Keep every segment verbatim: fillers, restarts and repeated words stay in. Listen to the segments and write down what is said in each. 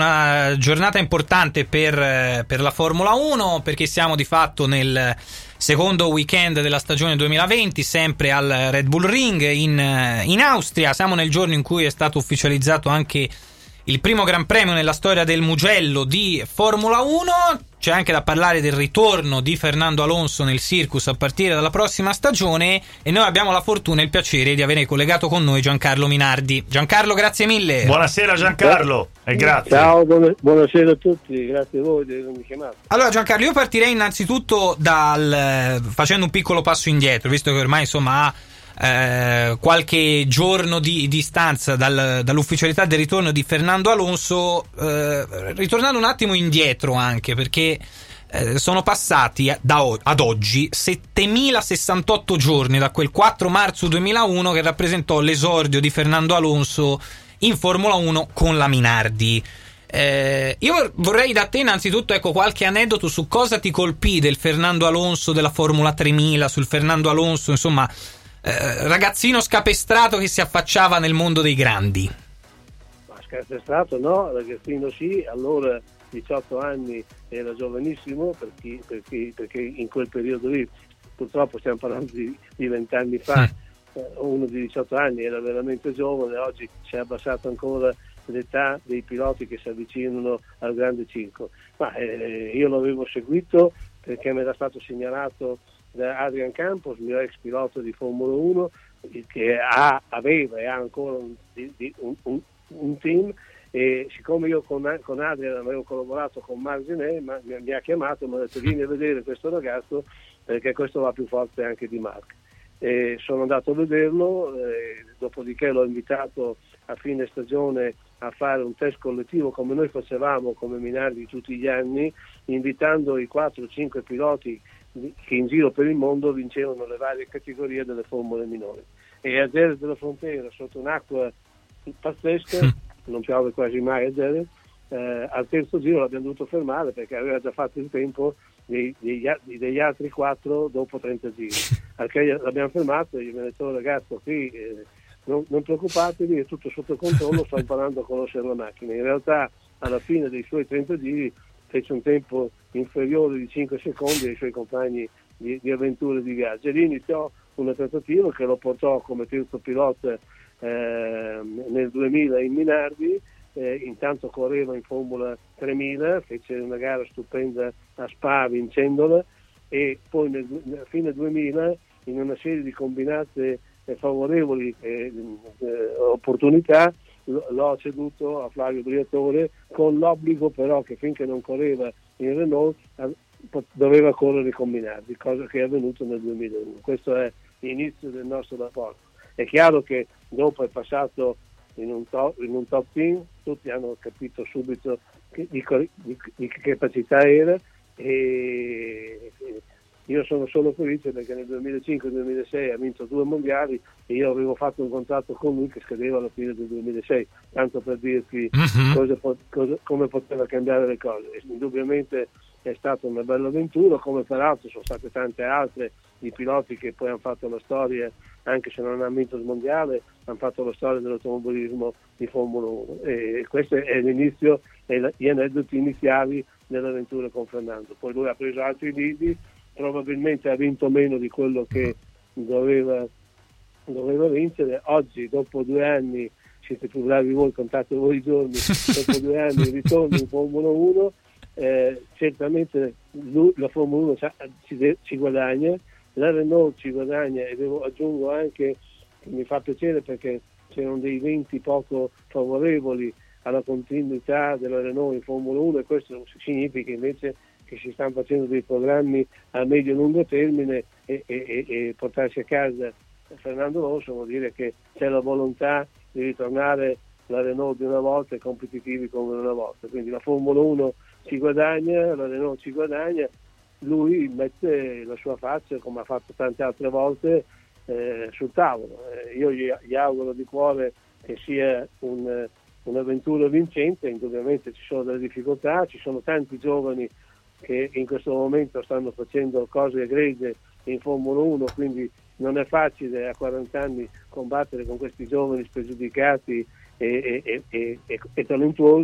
una giornata importante per, per la Formula uno, perché siamo di fatto nel secondo weekend della stagione duemilaventi, sempre al Red Bull Ring in, in Austria. Siamo nel giorno in cui è stato ufficializzato anche il primo Gran Premio nella storia del Mugello di Formula uno. C'è anche da parlare del ritorno di Fernando Alonso nel circus a partire dalla prossima stagione, e noi abbiamo la fortuna e il piacere di avere collegato con noi Giancarlo Minardi. Giancarlo, grazie mille. Buonasera Giancarlo e grazie. Ciao, buona, buonasera a tutti, grazie a voi di avermi chiamato. Allora Giancarlo, io partirei innanzitutto dal facendo un piccolo passo indietro, visto che ormai insomma ha Eh, qualche giorno di distanza dal, dall'ufficialità del ritorno di Fernando Alonso, eh, ritornando un attimo indietro anche perché eh, sono passati da o- ad oggi settemilasessantotto giorni da quel quattro marzo duemilauno che rappresentò l'esordio di Fernando Alonso in Formula uno con la Minardi. Eh, io vorrei da te innanzitutto ecco qualche aneddoto su cosa ti colpì del Fernando Alonso della Formula tremila, sul Fernando Alonso insomma Eh, ragazzino scapestrato che si affacciava nel mondo dei grandi. Ma scapestrato no, ragazzino sì, allora diciotto anni era giovanissimo perché, perché, perché in quel periodo lì, purtroppo stiamo parlando di vent'anni fa, mm. eh, uno di diciotto anni era veramente giovane, oggi si è abbassato ancora l'età dei piloti che si avvicinano al grande cinque, ma eh, io l'avevo seguito perché mi era stato segnalato da Adrian Campos, mio ex pilota di Formula uno, che ha, aveva e ha ancora un, un, un, un team, e siccome io con, con Adrian avevo collaborato con Marc Gené, ma, mi, mi ha chiamato e mi ha detto vieni a vedere questo ragazzo perché questo va più forte anche di Marc. E sono andato a vederlo, eh, dopodiché l'ho invitato a fine stagione a fare un test collettivo come noi facevamo come Minardi tutti gli anni, invitando i quattro o cinque piloti che in giro per il mondo vincevano le varie categorie delle formule minori, e a Jerez della Frontera, sotto un'acqua pazzesca, non piove quasi mai a Jerez, eh, al terzo giro l'abbiamo dovuto fermare perché aveva già fatto il tempo dei, degli, degli altri quattro dopo trenta giri, perché l'abbiamo fermato e gli abbiamo detto ragazzo qui eh, non, non preoccupatevi, è tutto sotto controllo, sto imparando a conoscere la macchina. In realtà alla fine dei suoi trenta giri fece un tempo inferiore di cinque secondi ai suoi compagni di, di avventure di viaggio, e lì iniziò una trattativa che lo portò come terzo pilota eh, nel duemila in Minardi, eh, intanto correva in Formula tremila, fece una gara stupenda a Spa vincendola, e poi nel, nel fine duemila in una serie di combinate eh, favorevoli eh, eh, opportunità l'ho ceduto a Flavio Briatore, con l'obbligo però che finché non correva in Renault doveva correre con Minardi, cosa che è avvenuto nel duemilauno. Questo è l'inizio del nostro rapporto. È chiaro che dopo è passato in un top, in un top team, tutti hanno capito subito che, di, di, di che capacità era, e io sono solo felice perché nel duemilacinque duemilasei ha vinto due mondiali e io avevo fatto un contratto con lui che scadeva alla fine del duemilasei, tanto per dirti uh-huh. cosa, cosa, come poteva cambiare le cose. E indubbiamente è stata una bella avventura, come peraltro sono state tante altre di piloti che poi hanno fatto la storia, anche se non hanno vinto il mondiale, hanno fatto la storia dell'automobilismo di Formula uno, e questo è l'inizio e gli aneddoti iniziali dell'avventura con Fernando. Poi lui ha preso altri lidi, probabilmente ha vinto meno di quello che doveva, doveva vincere. Oggi dopo due anni, siete più bravi voi, contate voi i giorni, dopo due anni ritorno in Formula uno, eh, certamente lui, la Formula uno ci, ci guadagna, la Renault ci guadagna, e devo aggiungo anche che mi fa piacere perché c'erano dei venti poco favorevoli alla continuità della Renault in Formula uno, e questo significa invece che si stanno facendo dei programmi a medio e lungo termine, e, e, e portarsi a casa Fernando Alonso vuol dire che c'è la volontà di ritornare la Renault di una volta e competitivi come una volta. Quindi la Formula uno ci guadagna, la Renault ci guadagna, lui mette la sua faccia, come ha fatto tante altre volte, eh, sul tavolo. Eh, io gli, gli auguro di cuore che sia un, un'avventura vincente. Indubbiamente ci sono delle difficoltà, ci sono tanti giovani che in questo momento stanno facendo cose egregie in Formula uno, quindi non è facile a quaranta anni combattere con questi giovani spregiudicati e, e, e, e, e talentuosi,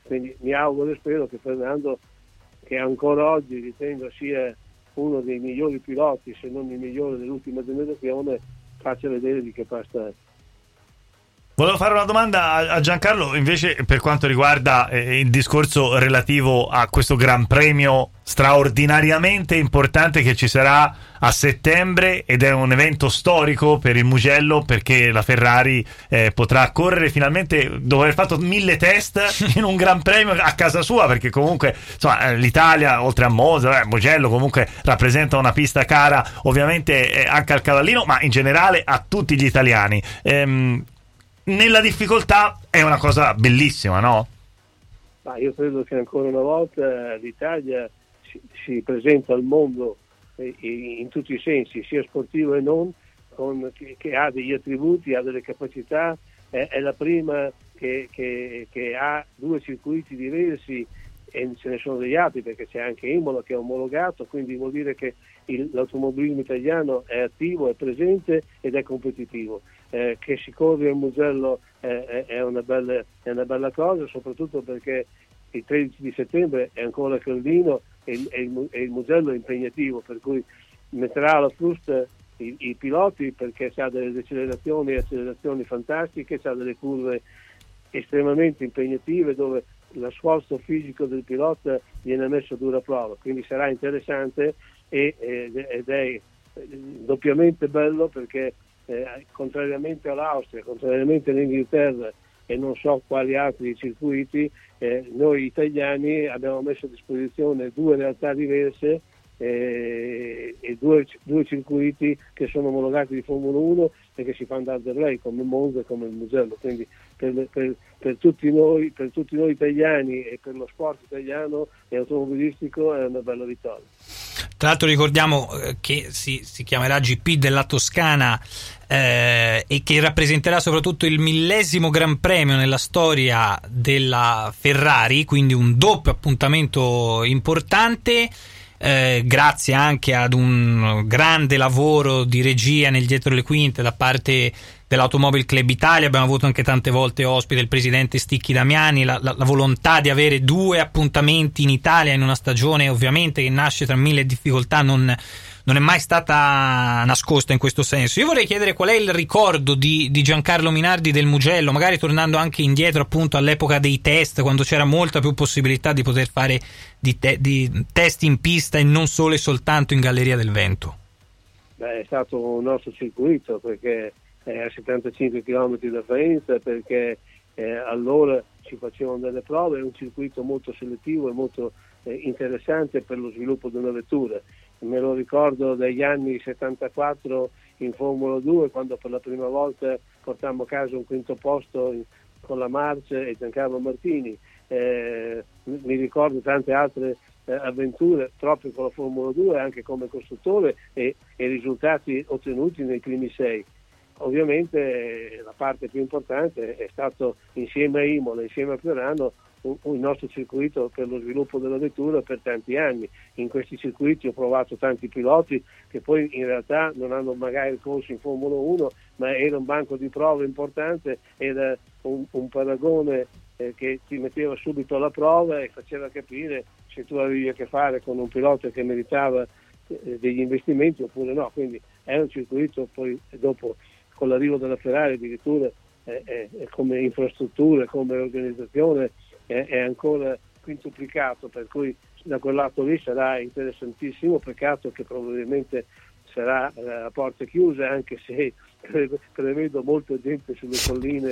Quindi mi auguro e spero che Fernando, che ancora oggi ritengo sia uno dei migliori piloti, se non il migliore dell'ultima generazione, faccia vedere di che pasta è. Volevo fare una domanda a Giancarlo invece per quanto riguarda eh, il discorso relativo a questo Gran Premio straordinariamente importante che ci sarà a settembre, ed è un evento storico per il Mugello, perché la Ferrari eh, potrà correre finalmente dopo aver fatto mille test in un Gran Premio a casa sua, perché comunque insomma, l'Italia oltre a Monza, eh, Mugello comunque rappresenta una pista cara ovviamente eh, anche al cavallino, ma in generale a tutti gli italiani. Ehm, nella difficoltà è una cosa bellissima, no? Ma io credo che ancora una volta l'Italia si, si presenta al mondo eh, in tutti i sensi, sia sportivo e non, con, che, che ha degli attributi, ha delle capacità, eh, è la prima che, che, che ha due circuiti diversi, e ce ne sono degli altri perché c'è anche Imola che è omologato, quindi vuol dire che il, l'automobilismo italiano è attivo, è presente ed è competitivo. Eh, che si corre al Mugello eh, è, una bella, è una bella cosa, soprattutto perché il tredici di settembre è ancora caldino e, e, il, e il Mugello è impegnativo, per cui metterà alla frusta i, i piloti, perché ha delle decelerazioni e accelerazioni fantastiche, ha delle curve estremamente impegnative dove lo sforzo fisico del pilota viene messo a dura prova, quindi sarà interessante e, ed è doppiamente bello perché eh, contrariamente all'Austria, contrariamente all'Inghilterra e non so quali altri circuiti, eh, noi italiani abbiamo messo a disposizione due realtà diverse eh, e due, due circuiti che sono omologati di Formula uno e che si fanno da Underlay come Monza e come il Mugello, quindi per, per, per tutti noi per tutti noi italiani e per lo sport italiano e automobilistico è una bella vittoria. Tra l'altro ricordiamo che si, si chiamerà G P della Toscana eh, e che rappresenterà soprattutto il millesimo Gran Premio nella storia della Ferrari, quindi un doppio appuntamento importante. Eh, grazie anche ad un grande lavoro di regia nel dietro le quinte da parte dell'Automobile Club Italia. Abbiamo avuto anche tante volte ospite il presidente Sticchi Damiani. La, la, la volontà di avere due appuntamenti in Italia in una stagione ovviamente che nasce tra mille difficoltà non, non è mai stata nascosta in questo senso. Io vorrei chiedere qual è il ricordo di, di Giancarlo Minardi del Mugello, magari tornando anche indietro appunto all'epoca dei test, quando c'era molta più possibilità di poter fare di, te, di test in pista e non solo e soltanto in Galleria del Vento. Beh, è stato un nostro circuito perché è a settantacinque chilometri da Faenza, perché eh, allora ci facevano delle prove, è un circuito molto selettivo e molto eh, interessante per lo sviluppo di una vettura. Me lo ricordo dagli anni settantaquattro in Formula due, quando per la prima volta portammo a casa un quinto posto in, con la Marce e Giancarlo Martini. Eh, mi ricordo tante altre eh, avventure proprio con la Formula due, anche come costruttore, e, e risultati ottenuti nei primi sei. Ovviamente eh, la parte più importante è stato, insieme a Imola, insieme a Fiorano, un, un nostro circuito per lo sviluppo della vettura per tanti anni. In questi circuiti ho provato tanti piloti che poi in realtà non hanno magari corso in Formula uno, ma era un banco di prove importante, era un, un paragone eh, che ti metteva subito alla prova e faceva capire se tu avevi a che fare con un pilota che meritava eh, degli investimenti oppure no. Quindi è un circuito, poi dopo con l'arrivo della Ferrari addirittura eh, eh, come infrastrutture, come organizzazione eh, è ancora quintuplicato, per cui da quel lato lì sarà interessantissimo. Peccato che probabilmente sarà eh, a porte chiuse, anche se prevedo molta gente sulle colline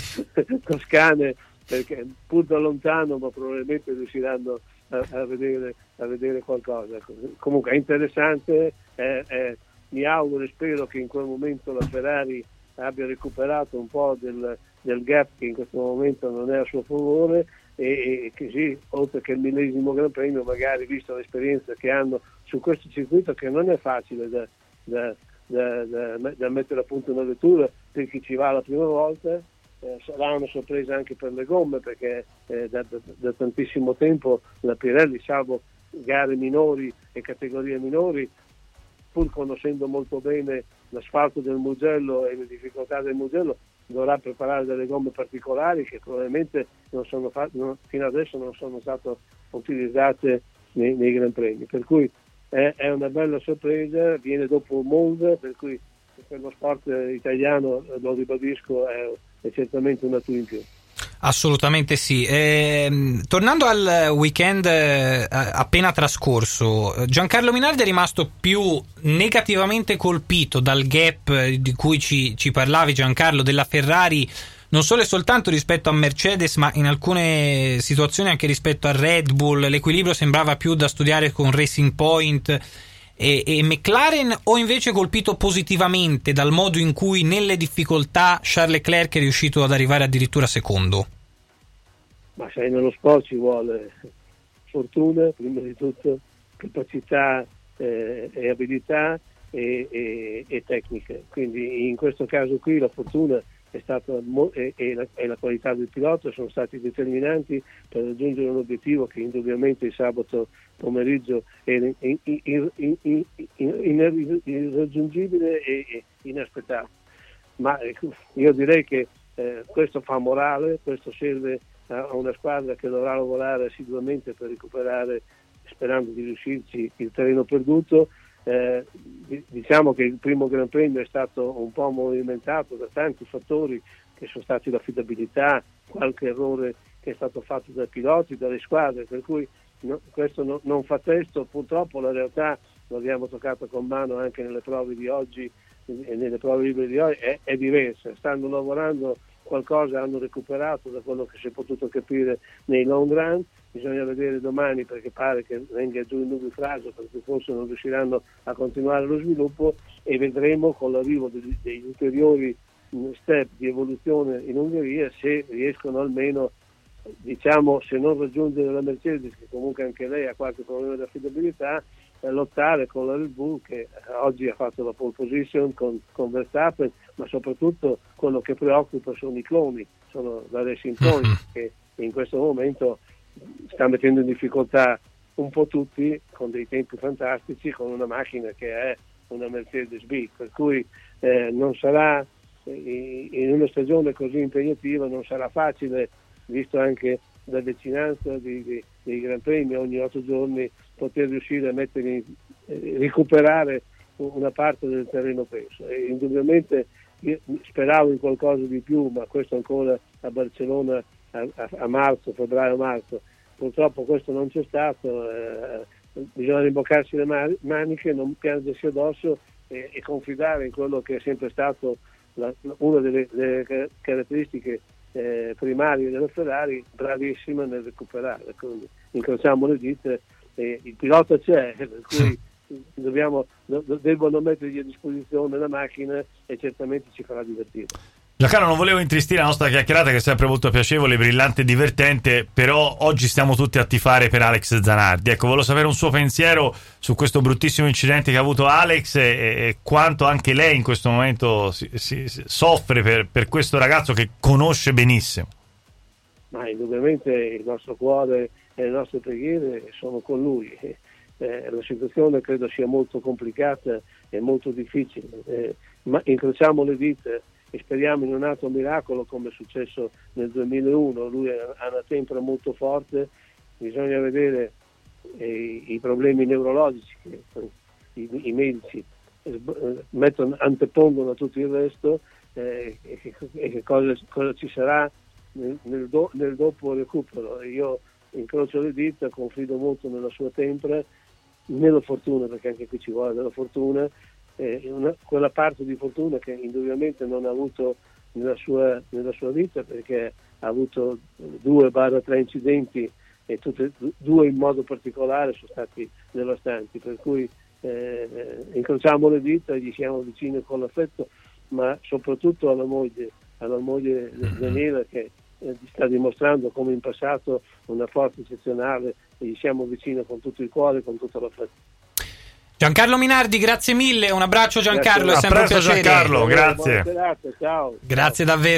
toscane, perché pur da lontano, ma probabilmente riusciranno a, a, vedere, a vedere qualcosa. Comunque è interessante, eh, eh, mi auguro e spero che in quel momento la Ferrari abbia recuperato un po' del, del gap che in questo momento non è a suo favore, e, e che sì, oltre che il millesimo Gran Premio, magari visto l'esperienza che hanno su questo circuito, che non è facile da, da, da, da, da mettere a punto una vettura per chi ci va la prima volta, eh, sarà una sorpresa anche per le gomme, perché eh, da, da, da tantissimo tempo la Pirelli, salvo gare minori e categorie minori, pur conoscendo molto bene l'asfalto del Mugello e le difficoltà del Mugello, dovrà preparare delle gomme particolari che probabilmente non sono fa- non, fino adesso non sono state utilizzate nei, nei Gran Premi, per cui è, è una bella sorpresa, viene dopo Monza, per cui per lo sport italiano, lo ribadisco, è, è certamente un atto in più. Assolutamente sì. Eh, tornando al weekend eh, appena trascorso, Giancarlo Minardi è rimasto più negativamente colpito dal gap di cui ci, ci parlavi, Giancarlo, della Ferrari, non solo e soltanto rispetto a Mercedes, ma in alcune situazioni anche rispetto a Red Bull. L'equilibrio sembrava più da studiare con Racing Point e, e McLaren, o invece colpito positivamente dal modo in cui nelle difficoltà Charles Leclerc è riuscito ad arrivare addirittura secondo? Ma sai, nello sport ci vuole fortuna, prima di tutto, capacità eh, e abilità e, e, e tecniche, quindi in questo caso qui la fortuna è stata mo- e, e, la, e la qualità del pilota sono stati determinanti per raggiungere un obiettivo che indubbiamente il sabato pomeriggio era irraggiungibile e inaspettato. Ma ecco, io direi che eh, questo fa morale, questo serve a una squadra che dovrà lavorare assiduamente per recuperare, sperando di riuscirci, il terreno perduto. Eh, diciamo che il primo Gran Premio è stato un po' movimentato da tanti fattori che sono stati l'affidabilità, qualche errore che è stato fatto dai piloti, dalle squadre, per cui no, questo no, non fa testo. Purtroppo la realtà, lo abbiamo toccato con mano anche nelle prove di oggi e nelle prove libere di oggi, è, è diversa. Stanno lavorando, qualcosa hanno recuperato da quello che si è potuto capire nei long run. Bisogna vedere domani, perché pare che venga giù il nubifragio, perché forse non riusciranno a continuare lo sviluppo, e vedremo con l'arrivo degli, degli ulteriori step di evoluzione in Ungheria se riescono almeno, diciamo, se non raggiungere la Mercedes, che comunque anche lei ha qualche problema di affidabilità, a lottare con la Red Bull, che oggi ha fatto la pole position con, con Verstappen, ma soprattutto quello che preoccupa sono i cloni, sono la Racing Point, che in questo momento sta mettendo in difficoltà un po' tutti, con dei tempi fantastici, con una macchina che è una Mercedes B, per cui eh, non sarà, in una stagione così impegnativa non sarà facile, visto anche la vicinanza di, di, dei Gran Premi ogni otto giorni, poter riuscire a mettere in, eh, recuperare una parte del terreno perso. E indubbiamente io speravo in qualcosa di più, ma questo ancora a Barcellona a, a, a marzo, febbraio-marzo, purtroppo questo non c'è stato. Eh, bisogna rimboccarsi le man- maniche, non piangersi addosso e, e confidare in quello che è sempre stato la, una delle, delle caratteristiche eh, primarie della Ferrari, bravissima nel recuperare. Quindi incrociamo le dita, e il pilota c'è, per cui dobbiamo, do, devono mettergli a disposizione la macchina e certamente ci farà divertire. Giancarlo, non volevo intristire la nostra chiacchierata, che è sempre molto piacevole, brillante e divertente, però oggi stiamo tutti a tifare per Alex Zanardi. Ecco, volevo sapere un suo pensiero su questo bruttissimo incidente che ha avuto Alex e, e quanto anche lei in questo momento si, si, si soffre per, per questo ragazzo che conosce benissimo. Ma indubbiamente il nostro cuore e le nostre preghiere sono con lui. Eh, la situazione credo sia molto complicata e molto difficile, eh, ma incrociamo le dita e speriamo in un altro miracolo come è successo nel duemilauno. Lui ha una tempra molto forte, bisogna vedere eh, i problemi neurologici che i, i medici eh, mettono, antepongono a tutto il resto, eh, e che, e che cosa, cosa ci sarà nel, nel, do, nel dopo recupero. Io incrocio le dita, confido molto nella sua tempra, nella fortuna, perché anche qui ci vuole della fortuna, eh, una, quella parte di fortuna che indubbiamente non ha avuto nella sua, nella sua vita, perché ha avuto due barra tre incidenti e tutte due in modo particolare sono stati devastanti, per cui eh, incrociamo le dita e gli siamo vicini con l'affetto, ma soprattutto alla moglie, alla moglie Daniela, che eh, sta dimostrando come in passato una forza eccezionale, e gli siamo vicini con tutto il cuore, con tutta l'affetto. Giancarlo Minardi, grazie mille, un abbraccio Giancarlo, Grazie. è sempre un presto, piacere. Giancarlo, grazie. Buona serata, ciao. Grazie davvero.